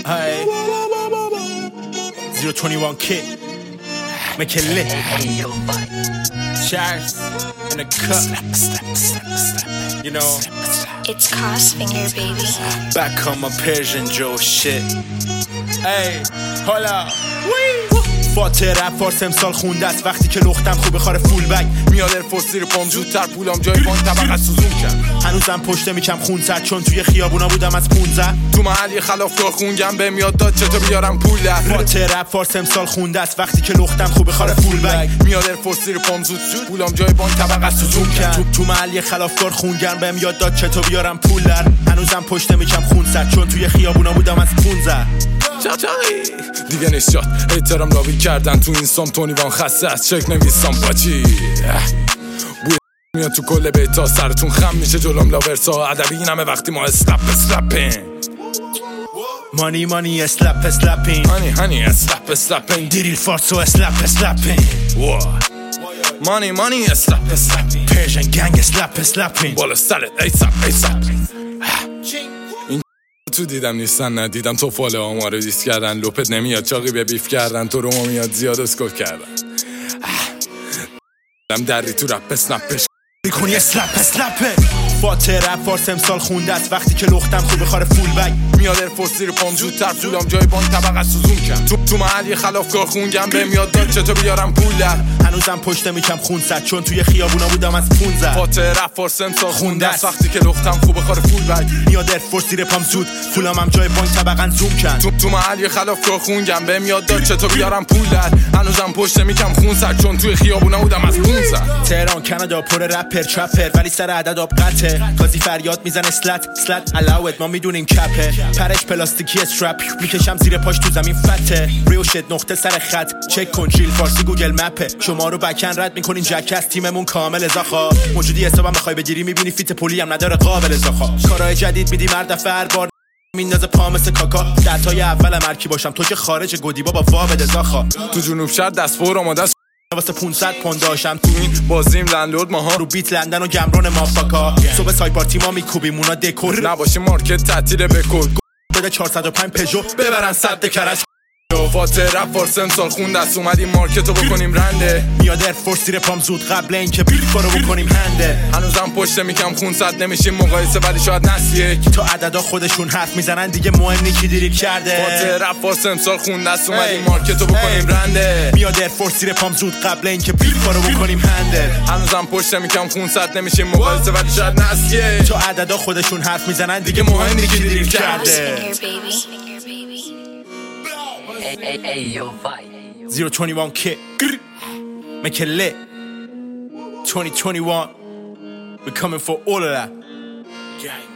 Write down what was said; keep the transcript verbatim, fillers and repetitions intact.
Hey, zero twenty-one kid, make it lit. Cheers in a cup, you know. It's Crossfinger, baby. Back on my Persian Joe shit. Hey, hold up. فاتر رپ فارس امسال خونده است وقتی که لختم خوبه خاره فول بگ میاد ارفورس زیر پام زودتر پولام جای بانک طبقه سوزون کرد هنوزم پشت میکم خون سرد چون توی خیابونا بودم از پونزده تو محلی خلافکار خونگم به میاد داد چطور بیارم پول در فاتر رپ فارس امسال خونده است وقتی که لختم خوبه خاره فول بگ میاد ارفورس زیر پام زود زود پولام جای بانک طبقه سوزون کرد تو, تو محلی خلافکار خونگم به میاد داد چطور بیارم پول در هنوزم پشت میکم خون سرد چون توی خیابونا بودم از پونزده دیگه نیست شد احترام لاوی کردن تو این سام تونی وان خسته از چک نویسام باچی بوی میاد تو کل بیتا سرتون خم میشه جلوم لاورسا ادبی این همه وقتی ما اسلپ اسلپین مانی مانی اسلپ اسلپین هانی هانی اسلپ اسلپین دیریل فارسو اسلپ اسلپین مانی مانی اسلپ اسلپین پرژن گنگ اسلپ اسلپین بالا سرت ایسپ ایسپ تو دیدم نیستن ندیدم تو فال آمارو دیست کردن لپت نمیاد چاقی به بیف کردن تو رومو میاد زیاد اسکوف کردن دم دری تو رپ اسنپش میکنی اسلپ اسلپه فاتر رپ فارس امسال خونده است وقتی که لختم خوبه خاره فول بگ میاد ارفورس زیر پام زودتر پولام جای بانک طبقه سوزون کرد تو, تو محلی خلافکار خونگم به میاد داد چطور بیارم پول در هنوزم پشت میکم خون سرد چون توی خیابونا بودم از پونزده فاتر رپ فارس امسال خونده است وقتی که لختم خوبه خاره فول بگ میاد ارفورس زیر پام زود پولام هم جای بانک طبقه زوم کرد تو, تو محلی خلافکار خونگم به میاد داد چطور بیارم پول در هنوزم پشت میکم خون سرد چون توی خیابونا بودم از پونزده تهران کانادا پر رپر چپر ولی سر عدد آب قطعه قاضی فریاد میزنه سلت سلت علاوت ما میدونیم کپه پرش پلاستیکی استرپ میکشم زیر پاش تو زمین فته ریو شد نقطه سر خط چک کن جیل فارسی گوگل مپه شما رو بکن رد میکنین جکس تیممون کامل ازاخا موجودی حسابم میخوای بگیری میبینی فیت پولی هم نداره قابل ازاخا کارهای جدید میدی مرد دفعه هر بار میندازه پا مثل کاکا دتای اول مرکی باشم تو که خارج گودی بابا وابد ازاخا تو جنوب شهر دست فور آماده واسه پانصد پوند داشتم تو این بازیم لندلورد ماها رو بیت لندن و گمرون مافاکا صبح سای پارتی ما میکوبیم اونا دکور نباشه مارکت تعطیل بکن بده چهارصد و پنج پژو ببرن صد کرج فاتر رپ فارس امسال خون دست اومدیم مارکتو بکنیم رنده میاد ارفورس زیر پام زود قبل اینکه بیف رو بکنیم هنده هنوزم پشت میکم خون صد نمیشیم مقایسه ولی شاید نسیه تو عددا خودشون حرف میزنن دیگه مهم نی کی دیریل کرده فاتر رپ فارس امسال خون دست اومدیم مارکتو بکنیم رنده میاد ارفورس زیر پام زود قبل اینکه بیف رو بکنیم هنده هنوزم پشت میکم خون صد نمیشیم مقایسه ولی شاید نسیه تو عددا خودشون حرف میزنن دیگه مهم نی کی دیریل کرده Hey, hey, yo, fight. zero twenty-one kid, make it lit. twenty twenty-one, we're coming for all of that. Yeah.